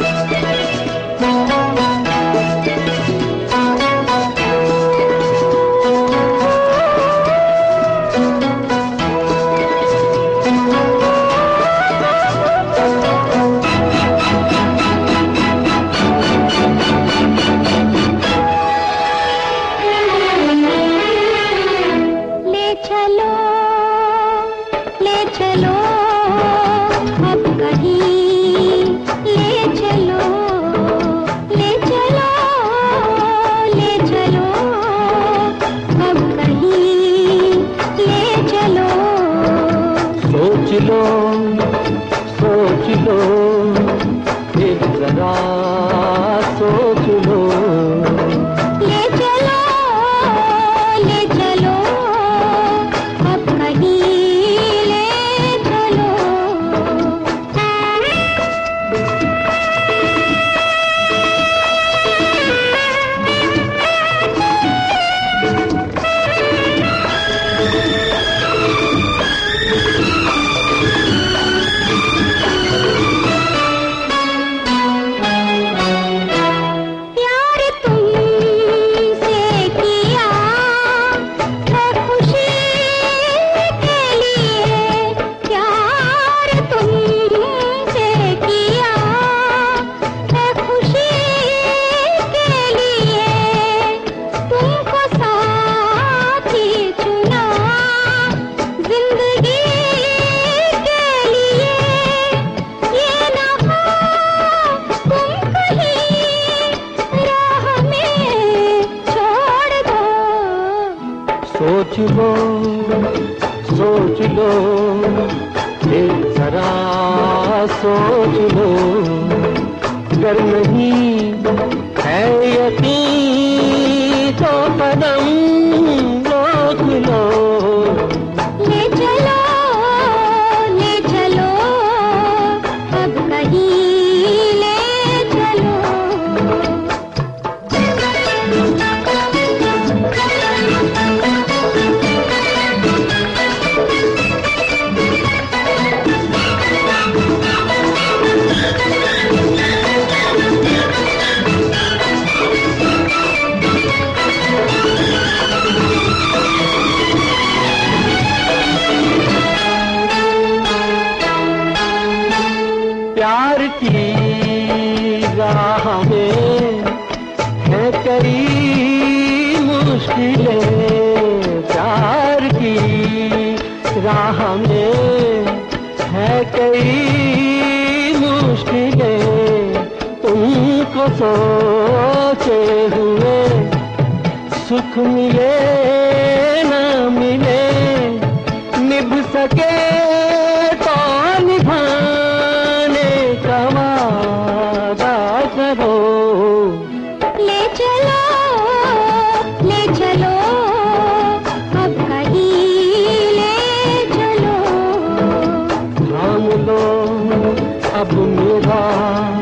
सोच लो एक जरा सोच लो। ले चलो अब कहीं ले चलो। सोच लो एक जरा सोच लो। अगर नहीं है यकीन तो कदम रोक लो। ले चलो अब कहीं ले चलो। प्यार की राह में है कई मुश्किलें। प्यार की राह में है कई मुश्किलें। तुमको सोचे हुए सुख मिले न मिले, निभ सके तो निभाने का वादा करो। ले चलो अब कहीं ले चलो। थाम लो अब मेरा